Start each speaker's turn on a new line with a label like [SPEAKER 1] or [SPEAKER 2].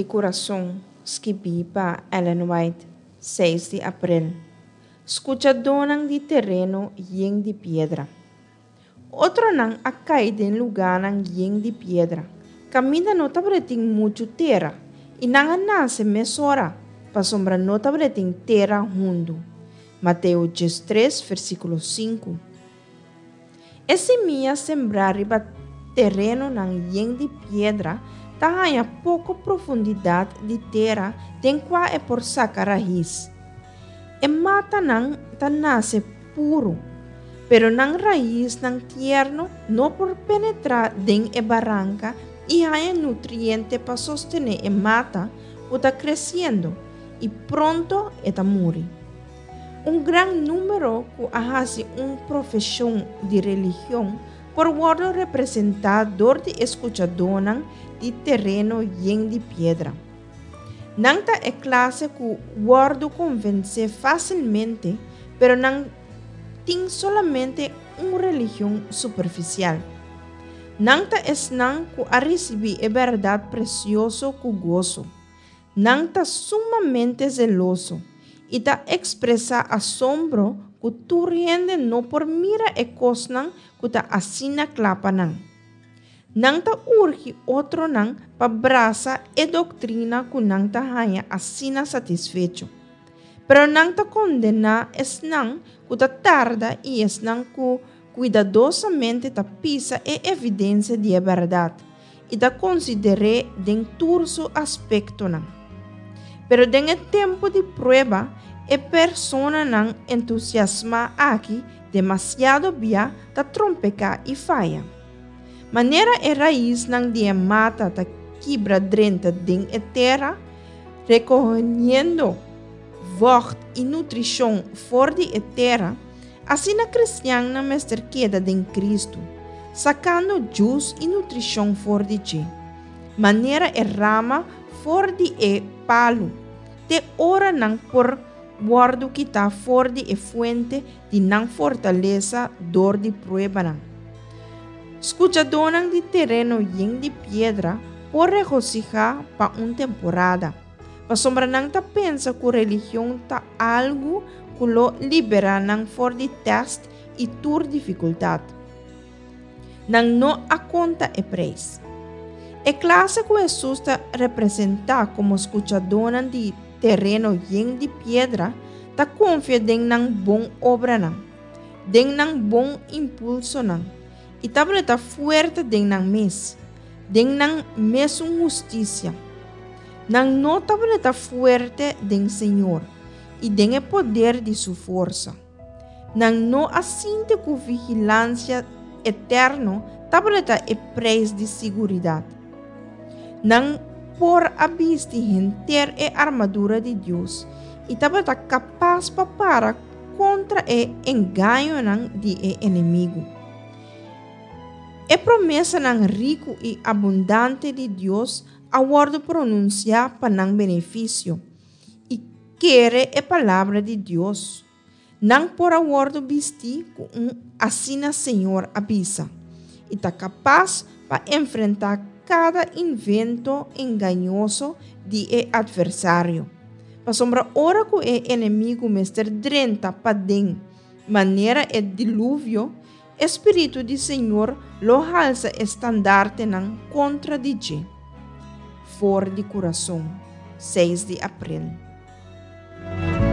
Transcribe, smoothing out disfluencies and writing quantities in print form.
[SPEAKER 1] de coração, escrevi para Ellen White, 6 de abril. Escuchadonang de terreno yen de piedra. Outro não a caído em lugar nang yen de piedra. Camina no tabreting muito terra. E não nasce mesora, para sombra no tabreting terra hundo. Mateus 13, versículo 5. Esse minha sembrar riba terreno nang yen de piedra, tahanha pouca profundidade de terra, tem qual é por sacar raiz. E mata nang ta nasce puro, pero nang raiz nang tierno não por penetrar den e barranca e há nutriente para sostener e mata o tá crescendo e pronto está morre. Grande número que hace profissão de religião por guardo representador de escuchador de terreno yen de piedra. Nanta é classe que guardo convence facilmente, pero não tem solamente religião superficial. Nanta é não que a receber a verdade precioso com gozo. Nanta sumamente zeloso e ta expressa assombro que tu rende não por mira e cosnan que ta assina clapa nang. Nang ta urge outro nang pa brasa e doutrina que nang ta hanha assina satisfecho. Pero nang ta condena es nang que ta tarda e es nang que cuidadosamente ta pisa e evidência de verdade e ta considere den turso aspecto nang. Pero den e tempo de prueba e persona não entusiasma aqui demasiado bia ta trompeca e falha. Maneira e raiz não de mata ta quebra drenta den e terra, reconhecendo vocht e nutrição for de terra, assim a cristiana mester queda den Cristo, sacando jus e nutrição for de ti. Maneira e rama for de e palo, te ora não por guardo que está fora de fuente de não fortaleza dor de prueba não. Escuchadonang de terreno yen de piedra por regocijar para temporada. Para sombra não ta pensa que religião ta algo que lo libera não for de teste e tur dificuldade. Não a conta é preço. É classe que Jesus está representar como escuchadonang de terreno yen de piedra, ta confia den nang bom obra nang, den nang bom impulso nang, e ta fuerte den nang mes justiça, nang no ta fuerte den Senhor, e den e poder de sua força, nang no assinte com vigilância eterno, ta e preço de seguridade, nang por abiste ter e armadura de Deus e estava capaz para contra o engano de inimigo. E promessa não rico e abundante de Deus aguardo pronunciar para não benefício e querer a palavra de Deus. Não por aguardo vestir com assina Senhor avisa e está capaz para enfrentar cada invento enganoso de adversário. Para sombra hora que o inimigo mester drenta para den, maneira e dilúvio, Espírito de Senhor lo alça estandarte nan contra de ti. For de coração, 6 de abril.